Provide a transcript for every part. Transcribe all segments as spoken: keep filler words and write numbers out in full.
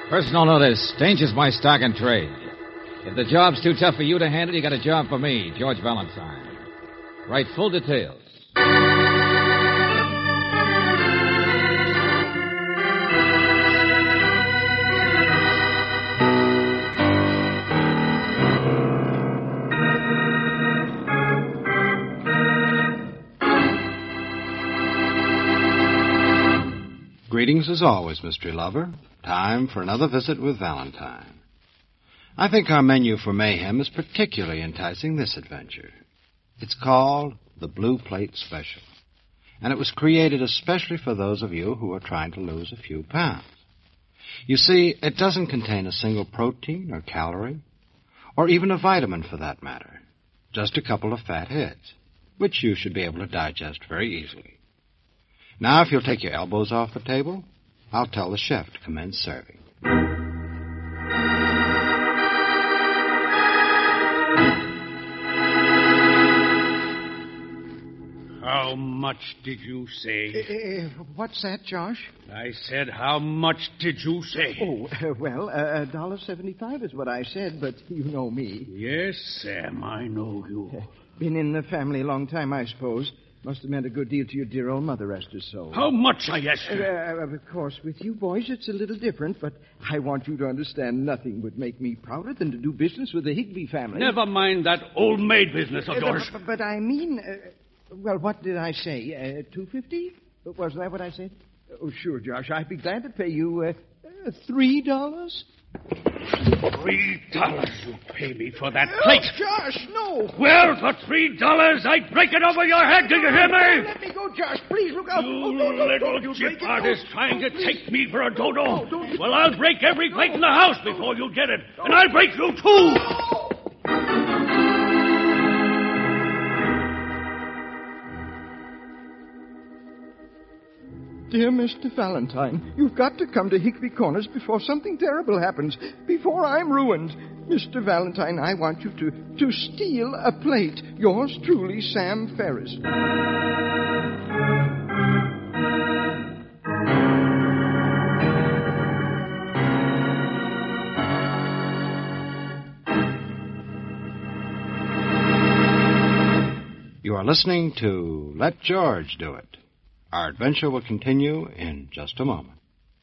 Personal notice. Danger's my stock and trade. If the job's too tough for you to handle, you got a job for me, George Valentine. Write full details. Greetings as always, mystery lover. Time for another visit with Valentine. I think our menu for mayhem is particularly enticing this adventure. It's called the Blue Plate Special, and it was created especially for those of you who are trying to lose a few pounds. You see, it doesn't contain a single protein or calorie, or even a vitamin for that matter. Just a couple of fat heads, which you should be able to digest very easily. Now, if you'll take your elbows off the table, I'll tell the chef to commence serving. How much did you say? Uh, uh, what's that, Josh? I said, how much did you say? Oh, uh, well, a uh, dollar seventy-five is what I said, but you know me. Yes, Sam, I know you. Uh, been in the family a long time, I suppose. Must have meant a good deal to your dear old mother, rest her soul. How much, I ask you? Uh, of course, with you boys, it's a little different, but I want you to understand nothing would make me prouder than to do business with the Higbee family. Never mind that old maid business of uh, yours. But, but I mean, uh, well, what did I say? Uh, two fifty? Was that what I said? Oh, sure, Josh. I'd be glad to pay you uh, uh, three dollars. Three dollars you pay me for that plate. Oh, Josh, no. Well, for three dollars, I'd break it over your head. Do you hear me? Let me go, Josh. Please look out. You oh, no, no, little don't chip you artist oh, trying oh, to please. take me for a dodo. No, don't you... Well, I'll break every plate in the house before you get it. And I'll break you, too. Dear Mister Valentine, you've got to come to Higbee Corners before something terrible happens, before I'm ruined. Mister Valentine, I want you to, to steal a plate. Yours truly, Sam Ferris. You are listening to Let George Do It. Our adventure will continue in just a moment.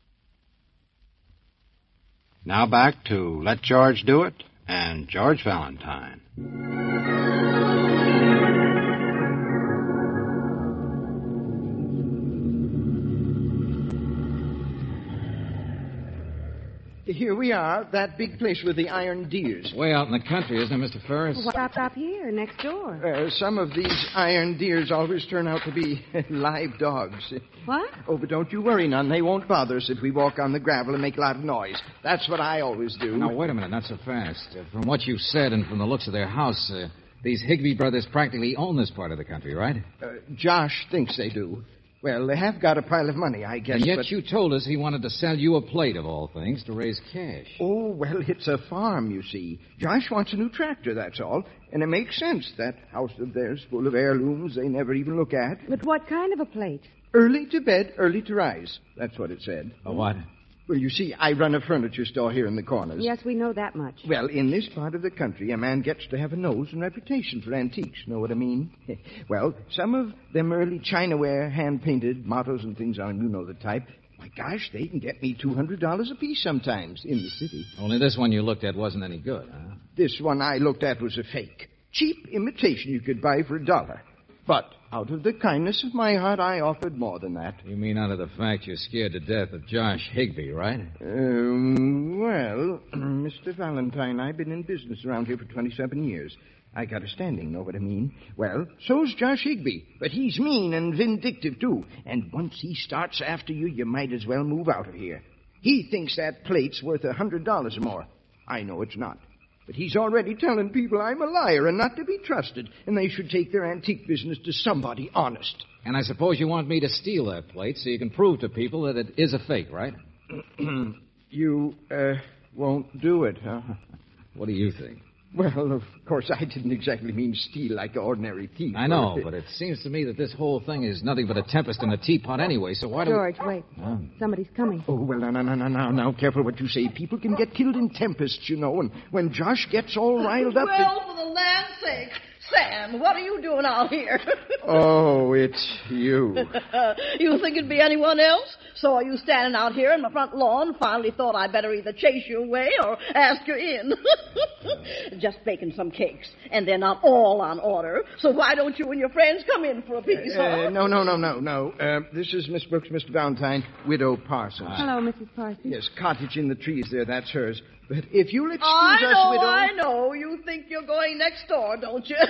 Now back to Let George Do It and George Valentine. Here we are, that big place with the iron deers. Way out in the country, isn't it, Mister Ferris? Well, stop up here, next door. Uh, some of these iron deers always turn out to be live dogs. What? Oh, but don't you worry none. They won't bother us if we walk on the gravel and make a lot of noise. That's what I always do. Now, wait a minute, not so fast. Uh, from what you said and from the looks of their house, uh, these Higbee brothers practically own this part of the country, right? Uh, Josh thinks they do. Well, they have got a pile of money, I guess. And yet but... you told us he wanted to sell you a plate, of all things, to raise cash. Oh, well, it's a farm, you see. Josh wants a new tractor, that's all. And it makes sense. That house of theirs full of heirlooms they never even look at. But what kind of a plate? Early to bed, early to rise. That's what it said. A what? Well, you see, I run a furniture store here in the corners. Yes, we know that much. Well, in this part of the country, a man gets to have a nose and reputation for antiques. Know what I mean? Well, some of them early chinaware, hand-painted, mottos and things on, you know the type. My gosh, they can get me two hundred dollars apiece sometimes in the city. Only this one you looked at wasn't any good, huh? This one I looked at was a fake. Cheap imitation you could buy for a dollar. But out of the kindness of my heart, I offered more than that. You mean out of the fact you're scared to death of Josh Higbee, right? Um, well, Mister Valentine, I've been in business around here for twenty-seven years. I got a standing, know what I mean? Well, so's Josh Higbee, but he's mean and vindictive, too. And once he starts after you, you might as well move out of here. He thinks that plate's worth a hundred dollars or more. I know it's not. But he's already telling people I'm a liar and not to be trusted, and they should take their antique business to somebody honest. And I suppose you want me to steal that plate so you can prove to people that it is a fake, right? You, uh, won't do it, huh? What do you think? Well, of course, I didn't exactly mean steal like an ordinary thief. I know, but it seems to me that this whole thing is nothing but a tempest in a teapot anyway, so why do George, wait. Oh. Somebody's coming. Oh, well, no, no, no, no, no, now, careful what you say. People can get killed in tempests, you know, and when Josh gets all riled up... Well, for the land's sake, Sam, what are you doing out here? Oh, it's you. You think it'd be anyone else? Saw you standing out here in my front lawn, finally thought I'd better either chase you away or ask you in. Just baking some cakes, and they're not all on order, so why don't you and your friends come in for a piece, Uh, huh? no, no, no, no, no. Uh, this is Miss Brooks, Mister Valentine, Widow Parsons. Hello, Missus Parsons. Yes, cottage in the trees there, that's hers. But if you'll excuse I us, know, Widow... I know. You think you're going next door, don't you?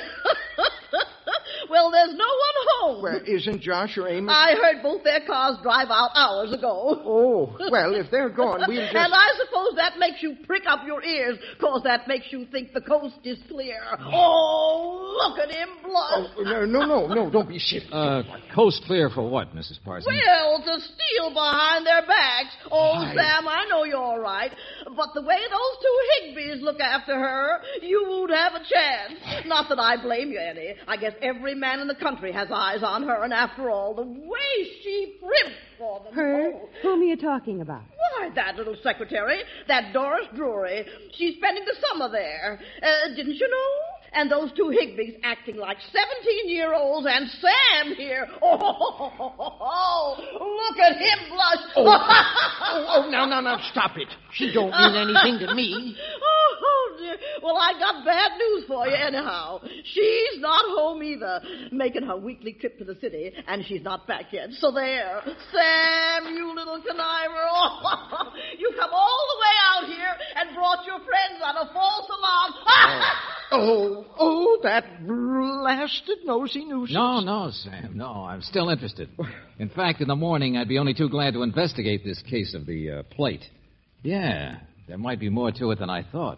Well, there's no one home. Well, isn't Josh or Amos... I heard both their cars drive out hours ago. Oh, well, if they're gone, we'll just... And I suppose that makes you prick up your ears, because that makes you think the coast is clear. Oh, look at him blush. Oh, no, no, no, no, don't be silly. Uh, coast clear for what, Missus Parsons? Well, to steal behind their backs. Oh, Hi. Sam, I know you're all right. But the way those two Higbees look after her, you won't have a chance. Not that I blame you any. I guess every man in the country has eyes on her, and after all, the way she primps for them. Her? Oh. Whom are you talking about? Why, that little secretary, that Doris Drury. She's spending the summer there. Uh, didn't you know? And those two Higbees acting like seventeen-year-olds, and Sam here. Oh, look at him blush. Oh, oh, oh, now, now, now, stop it. She don't mean anything to me. Oh, oh, dear. Well, I got bad news for you anyhow. She's not home either, making her weekly trip to the city, and she's not back yet. So there. Sam, you little conniver. Oh, you come all the way out here and brought your friends on a false alarm. Oh, oh, that blasted nosy nuisance. No, no, Sam, no. I'm still interested. In fact, in the morning, I'd be only too glad to investigate this case of the uh, plate. Yeah, there might be more to it than I thought.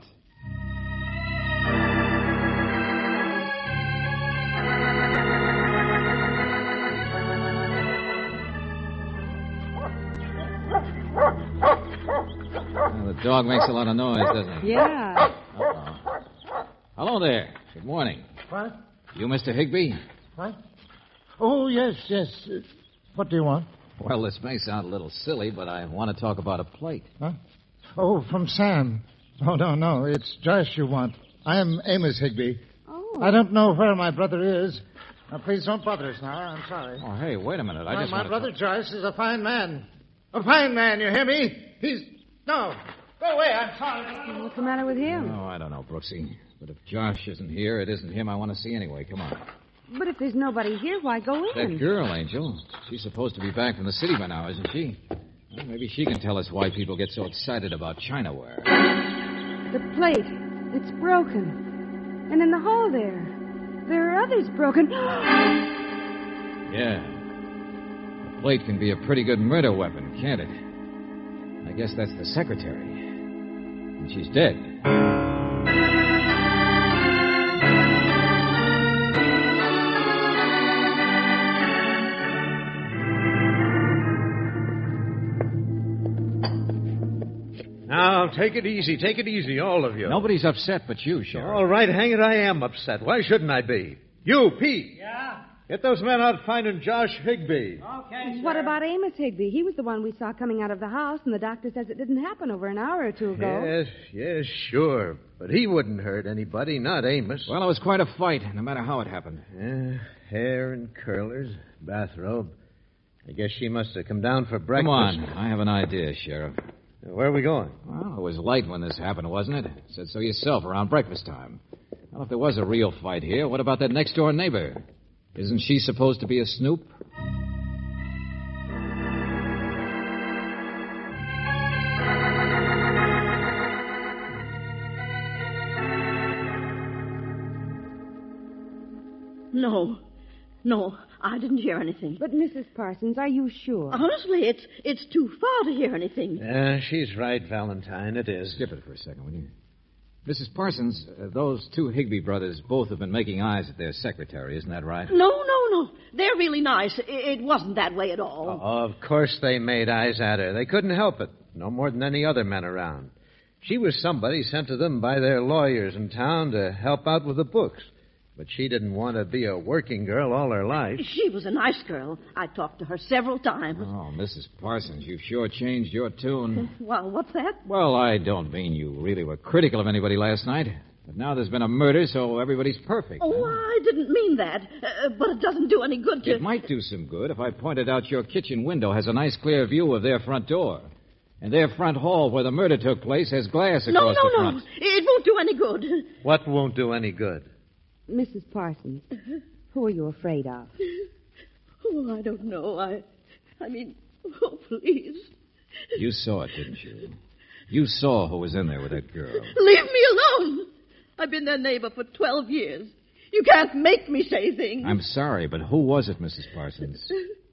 Well, the dog makes a lot of noise, doesn't he? Yeah. Uh-oh. Hello there. Good morning. What? You Mister Higby? What? Oh, yes, yes. Uh, what do you want? Well, this may sound a little silly, but I want to talk about a plate. Huh? Oh, from Sam. Oh, no, no. It's Joyce you want. I am Amos Higby. Oh. I don't know where my brother is. Now, please don't bother us now. I'm sorry. Oh, hey, wait a minute. I my just my want brother to... Joyce is a fine man. A fine man, you hear me? He's... No. Go away. I'm sorry. What's the matter with him? Oh, I don't know, Brooksy. But if Josh isn't here, it isn't him I want to see anyway. Come on. But if there's nobody here, why go in? That girl, Angel. She's supposed to be back from the city by now, isn't she? Well, maybe she can tell us why people get so excited about Chinaware. The plate. It's broken. And in the hall there, there are others broken. Yeah. The plate can be a pretty good murder weapon, can't it? I guess that's the secretary. And she's dead. Now, take it easy. Take it easy, all of you. Nobody's upset but you, Sheriff. All right, hang it, I am upset. Why shouldn't I be? You, Pete. Yeah? Get those men out finding Josh Higby. Okay, What about Amos Higby? He was the one we saw coming out of the house, and the doctor says it didn't happen over an hour or two ago. Yes, yes, sure. But he wouldn't hurt anybody, not Amos. Well, it was quite a fight, no matter how it happened. Yeah, hair and curlers, bathrobe. I guess she must have come down for breakfast. Come on. I have an idea, Sheriff. Where are we going? Well, it was light when this happened, wasn't it? Said so yourself around breakfast time. Well, if there was a real fight here, what about that next-door neighbor? Isn't she supposed to be a snoop? No, no, I didn't hear anything. But, Missus Parsons, are you sure? Honestly, it's it's too far to hear anything. Yeah, she's right, Valentine. It is. Skip it for a second, will you? Missus Parsons, uh, those two Higby brothers both have been making eyes at their secretary, isn't that right? No, no, no. They're really nice. It, it wasn't that way at all. Oh, of course they made eyes at her. They couldn't help it. No more than any other men around. She was somebody sent to them by their lawyers in town to help out with the books. But she didn't want to be a working girl all her life. She was a nice girl. I talked to her several times. Oh, Missus Parsons, you've sure changed your tune. Well, what's that? Well, I don't mean you really were critical of anybody last night. But now there's been a murder, so everybody's perfect. Oh, huh? I didn't mean that. Uh, but it doesn't do any good to... It might do some good if I pointed out your kitchen window has a nice clear view of their front door. And their front hall where the murder took place has glass across no, no, the no. front. It won't do any good. What won't do any good? Missus Parsons, who are you afraid of? Oh, I don't know. I, I mean, oh, please. You saw it, didn't you? You saw who was in there with that girl. Leave me alone. I've been their neighbor for twelve years. You can't make me say things. I'm sorry, but who was it, Missus Parsons?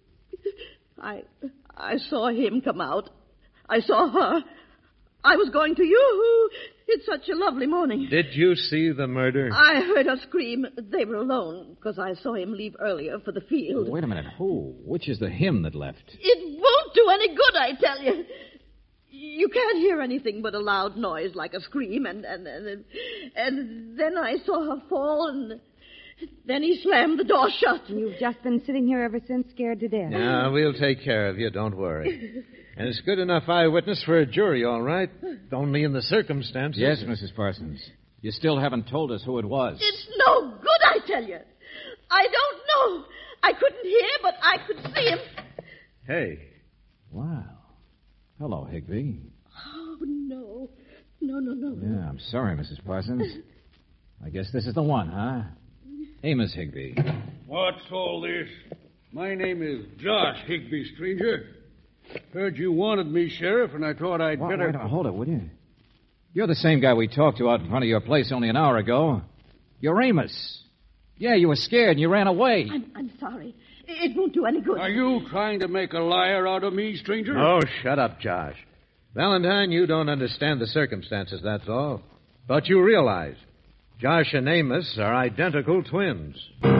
I, I saw him come out. I saw her. I was going to you. It's such a lovely morning. Did you see the murder? I heard her scream. They were alone because I saw him leave earlier for the field. Wait a minute. Who? Which is the him that left? It won't do any good, I tell you. You can't hear anything but a loud noise like a scream, and and and, and then I saw her fall, and then he slammed the door shut. You've just been sitting here ever since, scared to death. Yeah, we'll take care of you. Don't worry. And it's good enough eyewitness for a jury, all right. Only in the circumstances. Yes, Missus Parsons. You still haven't told us who it was. It's no good, I tell you. I don't know. I couldn't hear, but I could see him. Hey. Wow. Hello, Higby. Oh, no. No, no, no. Yeah, I'm sorry, Missus Parsons. I guess this is the one, huh? Amos Higby. What's all this? My name is Josh Higby, stranger. Heard you wanted me, Sheriff, and I thought I'd Wait, better... wait, hold it, will you? You're the same guy we talked to out in front of your place only an hour ago. You're Amos. Yeah, you were scared and you ran away. I'm, I'm sorry. It won't do any good. Are you trying to make a liar out of me, stranger? Oh, shut up, Josh. Valentine, you don't understand the circumstances, that's all. But you realize Josh and Amos are identical twins.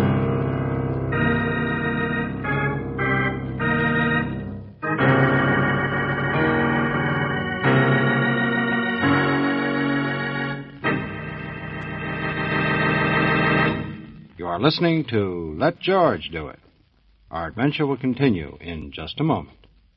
You are listening to Let George Do It. Our adventure will continue in just a moment.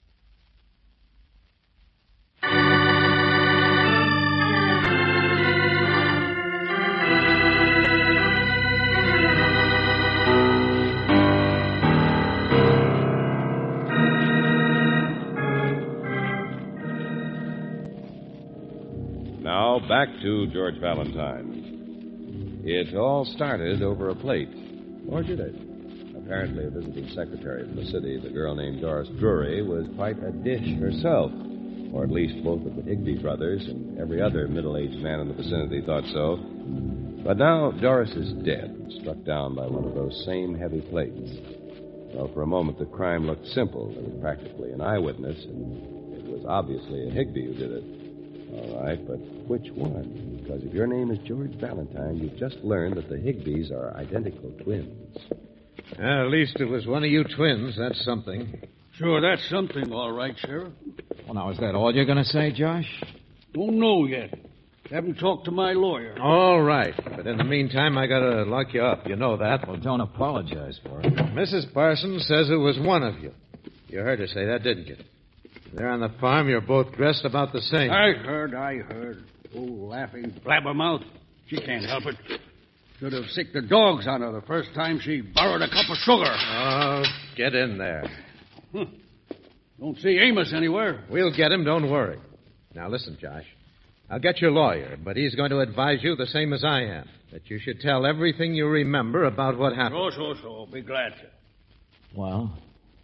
Now, back to George Valentine. It all started over a plate. Or did it? Apparently, a visiting secretary from the city, the girl named Doris Drury, was quite a dish herself. Or at least both of the Higby brothers and every other middle-aged man in the vicinity thought so. But now Doris is dead, struck down by one of those same heavy plates. Well, for a moment, the crime looked simple. There was practically an eyewitness, and it was obviously a Higby who did it. All right, but which one? Because if your name is George Valentine, you've just learned that the Higbys are identical twins. Well, at least it was one of you twins. That's something. Sure, that's something, all right, Sheriff. Well, now, is that all you're going to say, Josh? Don't know yet. Haven't talked to my lawyer. All right. But in the meantime, I got to lock you up. You know that. Well, don't apologize for it. Missus Parsons says it was one of you. You heard her say that, didn't you? There on the farm, you're both dressed about the same. I heard, I heard. Oh, laughing blabbermouth. She can't help it. Should have sicked the dogs on her the first time she borrowed a cup of sugar. Oh, get in there. Huh. Don't see Amos anywhere. We'll get him, don't worry. Now, listen, Josh. I'll get your lawyer, but he's going to advise you the same as I am, that you should tell everything you remember about what happened. So, so, so. Be glad to. Well?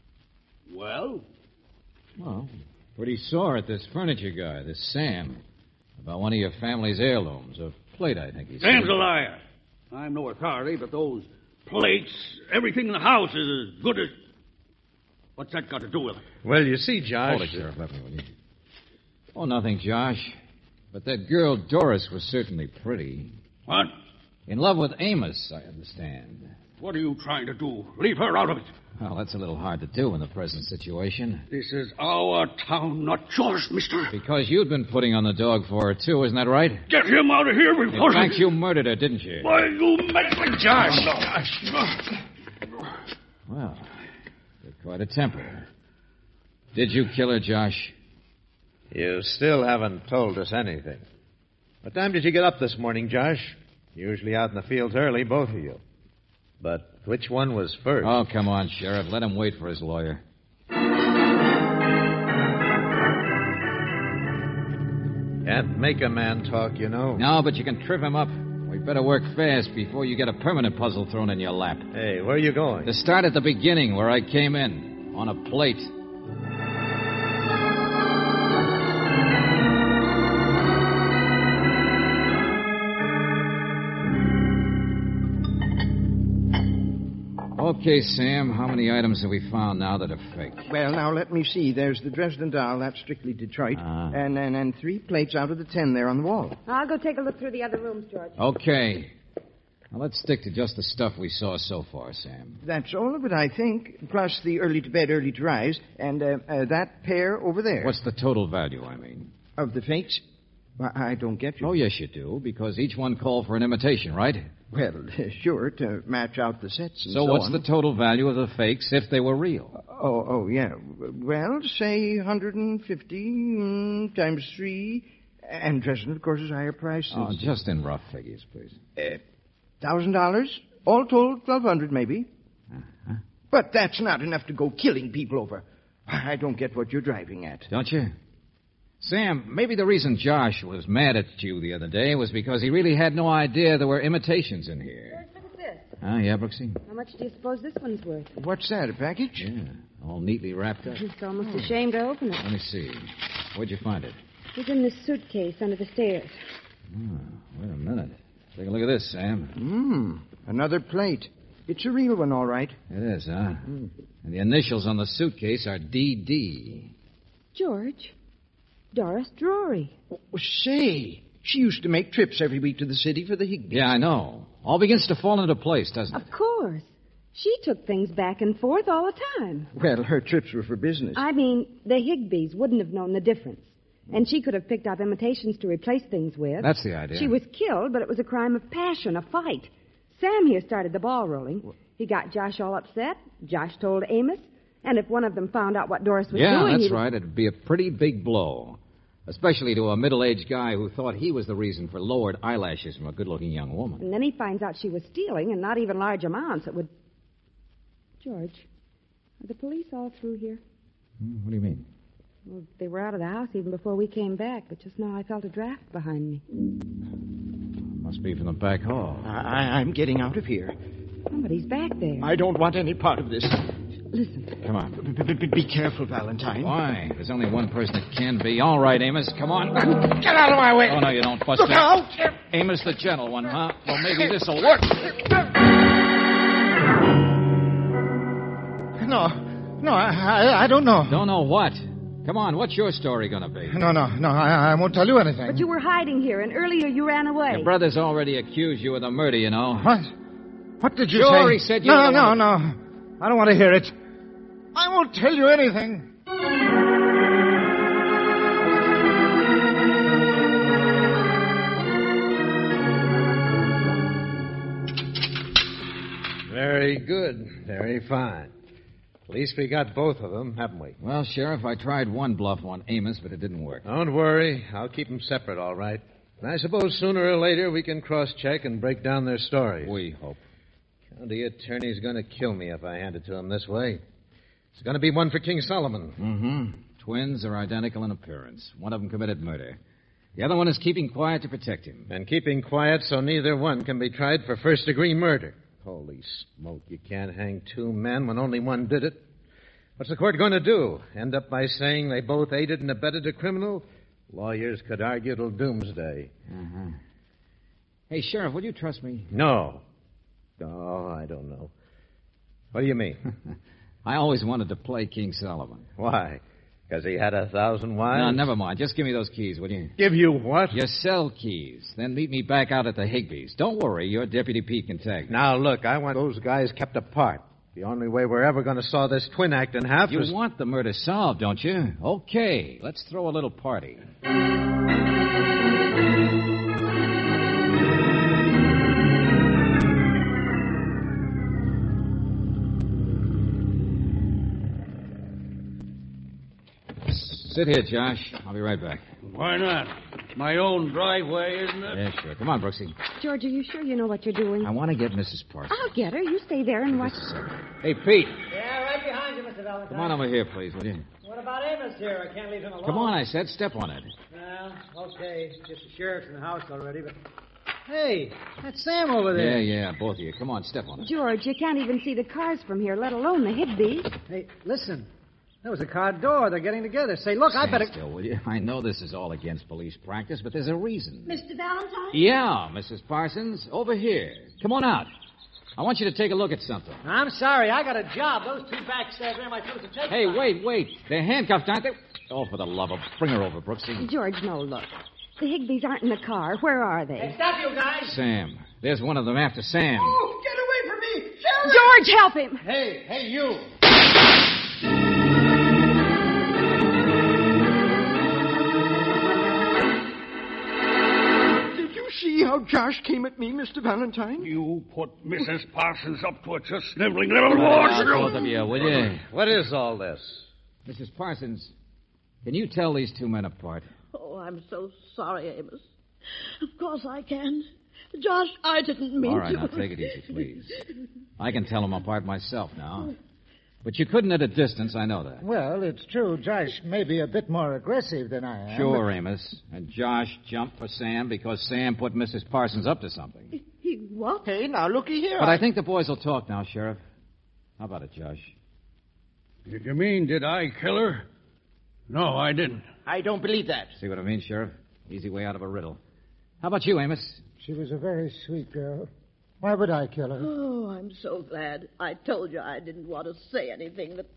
Well? Well, pretty sore at this furniture guy, this Sam, about one of your family's heirlooms, a plate, I think he said. Sam's a liar. I'm no authority, but those plates, everything in the house is as good as... What's that got to do with it? Well, you see, Josh... Hold it, Sheriff. Let me, will you? Oh, nothing, Josh. But that girl Doris was certainly pretty. What? In love with Amos, I understand. What are you trying to do? Leave her out of it. Well, that's a little hard to do in the present situation. This is our town, not yours, mister. Because you'd been putting on the dog for her, too, isn't that right? Get him out of here before... In fact, you murdered her, didn't you? Why, you meddling Josh! Well, you're quite a temper. Did you kill her, Josh? You still haven't told us anything. What time did you get up this morning, Josh? Usually out in the fields early, both of you. But which one was first? Oh, come on, Sheriff. Let him wait for his lawyer. Can't make a man talk, you know. No, but you can trip him up. We better work fast before you get a permanent puzzle thrown in your lap. Hey, where are you going? To start at the beginning, where I came in, on a plate. Okay, Sam, how many items have we found now that are fake? Well, now, let me see. There's the Dresden doll. That's strictly Detroit. Ah. And, and and three plates out of the ten there on the wall. I'll go take a look through the other rooms, George. Okay. Now, let's stick to just the stuff we saw so far, Sam. That's all of it, I think, plus the early to bed, early to rise, and uh, uh, that pair over there. What's the total value, I mean? Of the fakes? Well, I don't get you. Oh, yes, you do, because each one called for an imitation, right? Well, sure, to match out the sets and so, so what's on. the total value of the fakes if they were real? Oh, oh, yeah. Well, say one hundred fifty mm, times three. And Dresden, of course, is higher price. Oh, just in rough figures, please. Uh, Thousand dollars? All told, twelve hundred, maybe. Uh-huh. But that's not enough to go killing people over. I don't get what you're driving at. Don't you? Sam, maybe the reason Josh was mad at you the other day was because he really had no idea there were imitations in here. George, look at this. Ah, yeah, Brooksy? How much do you suppose this one's worth? What's that, a package? Yeah, all neatly wrapped up. It's almost a shame to open it. Let me see. Where'd you find it? It's in this suitcase under the stairs. Oh, wait a minute. Take a look at this, Sam. Hmm, another plate. It's a real one, all right. It is, huh? Mm. And the initials on the suitcase are D D. George, Doris Drury. Oh, say, she used to make trips every week to the city for the Higbees. Yeah, I know. All begins to fall into place, doesn't it? Of course. She took things back and forth all the time. Well, her trips were for business. I mean, the Higbees wouldn't have known the difference. And she could have picked up imitations to replace things with. That's the idea. She was killed, but it was a crime of passion, a fight. Sam here started the ball rolling. He got Josh all upset. Josh told Amos. And if one of them found out what Doris was yeah, doing... Yeah, that's he'd... right. It'd be a pretty big blow. Especially to a middle-aged guy who thought he was the reason for lowered eyelashes from a good-looking young woman. And then he finds out she was stealing, and not even large amounts. It would... George, are the police all through here? Hmm, what do you mean? Well, they were out of the house even before we came back, but just now I felt a draft behind me. Must be from the back hall. I, I'm getting out of here. Somebody's back there. I don't want any part of this. Listen. Come on. B- b- be careful, Valentine. Why? There's only one person that can be. All right, Amos, come on. Get out of my way. Oh, no, you don't, Buster. Look out. Amos the gentle one, huh? Well, maybe this'll work. No. No, I, I, I don't know. Don't know what? Come on, what's your story going to be? No, no, no, I, I won't tell you anything. But you were hiding here, and earlier you ran away. Your brother's already accused you of the murder, you know. What? What did you sure, say? Sure, he said you... No, no, no, no. I don't want to hear it. I won't tell you anything. Very good. Very fine. At least we got both of them, haven't we? Well, Sheriff, I tried one bluff on Amos, but it didn't work. Don't worry. I'll keep them separate, all right. And I suppose sooner or later we can cross-check and break down their stories. We hope. County attorney's going to kill me if I hand it to him this way. It's going to be one for King Solomon. Mm-hmm. Twins are identical in appearance. One of them committed murder. The other one is keeping quiet to protect him. And keeping quiet so neither one can be tried for first-degree murder. Holy smoke, you can't hang two men when only one did it. What's the court going to do? End up by saying they both aided and abetted a criminal? Lawyers could argue till doomsday. Uh-huh. Hey, Sheriff, would you trust me? No. Oh, I don't know. What do you mean? I always wanted to play King Solomon. Why? Because he had a thousand wives? No, never mind. Just give me those keys, will you? Give you what? Your cell keys. Then meet me back out at the Higby's. Don't worry, your Deputy Pete can tag me. Now, look, I want those guys kept apart. The only way we're ever going to saw this twin act in half You is... want the murder solved, don't you? Okay, let's throw a little party. Sit here, Josh. I'll be right back. Why not? My own driveway, isn't it? Yeah, sure. Come on, Brooksy. George, are you sure you know what you're doing? I want to get Missus Parsons. I'll get her. You stay there and watch. Hey, Pete. Yeah, right behind you, Mister Valentine. Come on over here, please, will you? What about Amos here? I can't leave him alone. Come on, I said. Step on it. Well, okay. Just the sheriff's in the house already, but... Hey, that's Sam over there. Yeah, yeah, both of you. Come on, step on it. George, you can't even see the cars from here, let alone the Higby. Hey, listen. That was a car door. They're getting together. Say, look, Stand I better... still, will you? I know this is all against police practice, but there's a reason. Mister Valentine? Yeah, Missus Parsons. Over here. Come on out. I want you to take a look at something. I'm sorry. I got a job. Those two backstairs there, my supposed to take... Hey, wait, wait. They're handcuffed, aren't they? Oh, for the love of... Bring her over, Brooksy. George, no, look. The Higbys aren't in the car. Where are they? Hey, stop you guys. Sam. There's one of them after Sam. Oh, get away from me! Sheriff! George, help him! Hey, hey, you. Did you see how Josh came at me, Mister Valentine? You put Missus Parsons up to it, just sniveling little wards. Both of you, will you? What is all this? Missus Parsons, can you tell these two men apart? Oh, I'm so sorry, Amos. Of course I can. Josh, I didn't mean All right, to. now take it easy, please. I can tell them apart myself now. But you couldn't at a distance, I know that. Well, it's true. Josh may be a bit more aggressive than I am. Sure, Amos. And Josh jumped for Sam because Sam put Missus Parsons up to something. He what? Hey, now, looky here. But I think the boys will talk now, Sheriff. How about it, Josh? Did you mean, did I kill her? No, I didn't. I don't believe that. See what I mean, Sheriff? Easy way out of a riddle. How about you, Amos? She was a very sweet girl. Why would I kill her? Oh, I'm so glad. I told you I didn't want to say anything that...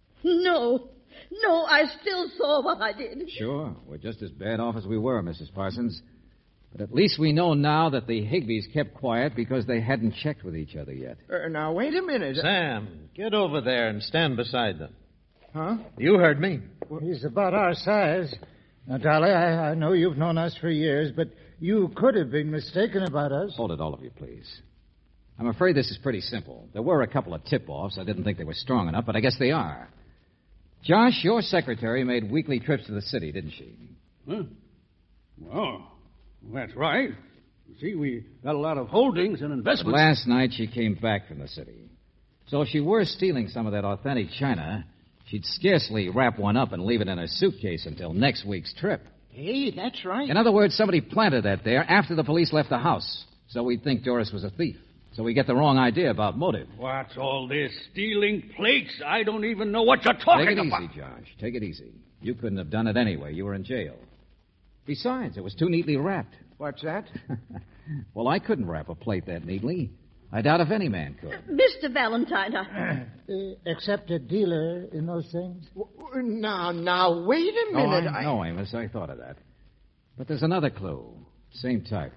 No. No, I still saw what I did. Sure. We're just as bad off as we were, Missus Parsons. But at least we know now that the Higbys kept quiet because they hadn't checked with each other yet. Uh, now, wait a minute. Sam, get over there and stand beside them. Huh? You heard me. He's about our size. Now, Dolly, I, I know you've known us for years, but you could have been mistaken about us. Hold it, all of you, please. I'm afraid this is pretty simple. There were a couple of tip-offs. I didn't think they were strong enough, but I guess they are. Josh, your secretary made weekly trips to the city, didn't she? Huh? Well, that's right. You see, we got a lot of holdings and investments. Last night she came back from the city. So if she were stealing some of that authentic china, she'd scarcely wrap one up and leave it in her suitcase until next week's trip. Hey, that's right. In other words, somebody planted that there after the police left the house. So we'd think Doris was a thief. So we get the wrong idea about motive. What's all this? Stealing plates? I don't even know what you're talking Take it about. easy, Josh. Take it easy. You couldn't have done it anyway. You were in jail. Besides, it was too neatly wrapped. What's that? Well, I couldn't wrap a plate that neatly. I doubt if any man could. Mister Valentine, I... Uh, except a dealer in those things? W- Now, now, wait a Oh, minute. I know, Amos. I thought of that. But there's another clue. Same type.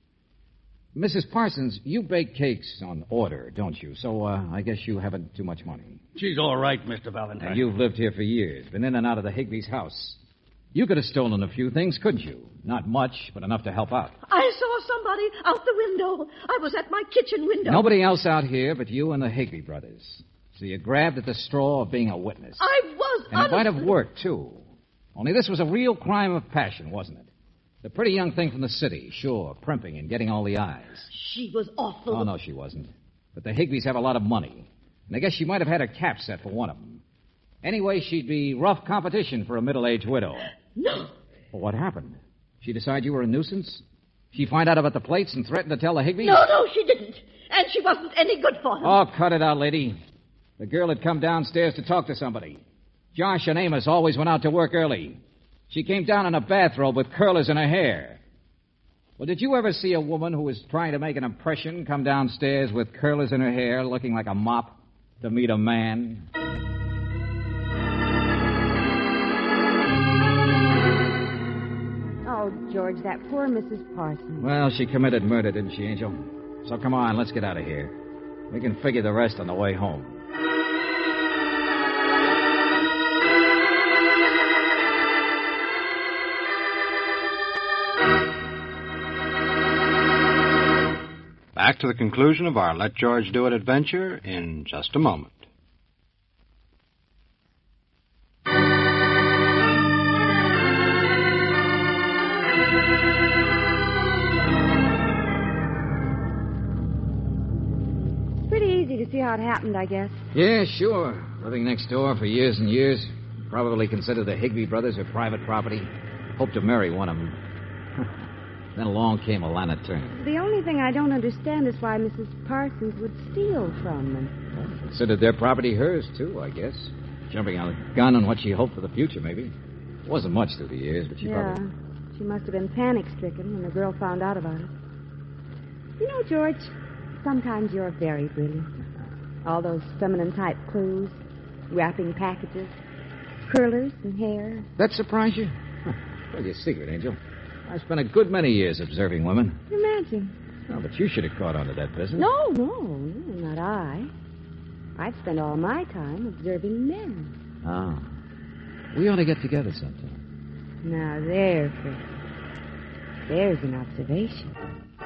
Missus Parsons, you bake cakes on order, don't you? So uh, I guess you haven't too much money. She's all right, Mister Valentine. And you've lived here for years, been in and out of the Higby's house. You could have stolen a few things, couldn't you? Not much, but enough to help out. I saw somebody out the window. I was at my kitchen window. Nobody else out here but you and the Higby brothers. So you grabbed at the straw of being a witness. I was And it might have honestly- worked, too. Only this was a real crime of passion, wasn't it? The pretty young thing from the city, sure, primping and getting all the eyes. She was awful. Oh, no, she wasn't. But the Higbys have a lot of money. And I guess she might have had her cap set for one of them. Anyway, she'd be rough competition for a middle-aged widow. No. Well, what happened? She decide you were a nuisance? She find out about the plates and threatened to tell the Higbys? No, no, she didn't. And she wasn't any good for them. Oh, cut it out, lady. The girl had come downstairs to talk to somebody. Josh and Amos always went out to work early. She came down in a bathrobe with curlers in her hair. Well, did you ever see a woman who was trying to make an impression come downstairs with curlers in her hair, looking like a mop, to meet a man? Oh, George, that poor Missus Parsons. Well, she committed murder, didn't she, Angel? So come on, let's get out of here. We can figure the rest on the way home. Back to the conclusion of our Let George Do It adventure in just a moment. Pretty easy to see how it happened, I guess. Yeah, sure. Living next door for years and years. Probably consider the Higbee brothers her private property. Hope to marry one of them. Then along came Alana Turner. The only thing I don't understand is why Missus Parsons would steal from them. Well, considered their property hers, too, I guess. Jumping on a gun on what she hoped for the future, maybe. It wasn't much through the years, but she yeah, probably... she must have been panic-stricken when the girl found out about it. You know, George, sometimes you're very brilliant. All those feminine-type clues, wrapping packages, curlers and hair. That surprise you? Huh. Tell you a secret, Angel. I spent a good many years observing women. Imagine. Oh, but you should have caught on to that business. No, no, no, not I. I'd spend all my time observing men. Oh. We ought to get together sometime. Now, there, Fred. There's an observation.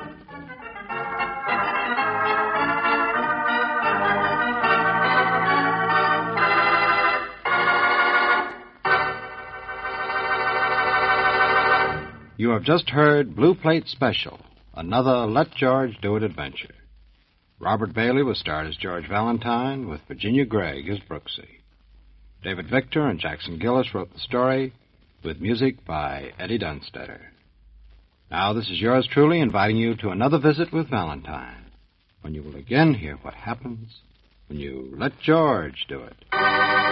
You have just heard Blue Plate Special, another Let George Do It adventure. Robert Bailey was starred as George Valentine, with Virginia Gregg as Brooksy. David Victor and Jackson Gillis wrote the story, with music by Eddie Dunstetter. Now, this is yours truly inviting you to another visit with Valentine, when you will again hear what happens when you let George do it.